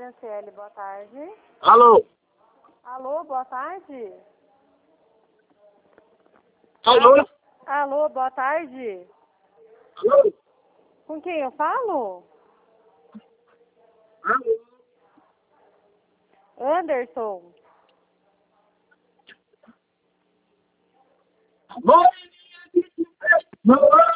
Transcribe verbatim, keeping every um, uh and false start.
Franciele, boa tarde. Alô? Alô, boa tarde. Alô? Alô, boa tarde. Alô? Com quem eu falo? Alô? Anderson. Alô?